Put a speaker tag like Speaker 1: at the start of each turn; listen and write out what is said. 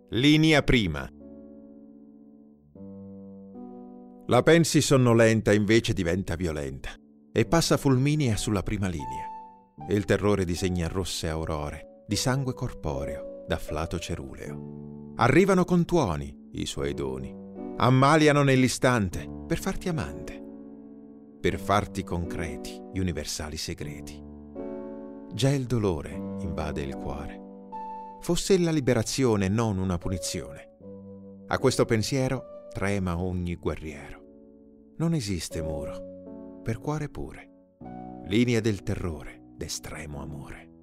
Speaker 1: Linea prima. La pensi sonnolenta invece diventa violenta e passa fulminea sulla prima linea. Il terrore disegna rosse aurore di sangue corporeo, d'afflato ceruleo. Arrivano con tuoni i suoi doni, ammaliano nell'istante per farti amante, per farti concreti gli universali segreti. Già il dolore invade il cuore. Fosse la liberazione, non una punizione. A questo pensiero trema ogni guerriero. Non esiste muro, per cuore pure. Linea del terrore, d'estremo amore.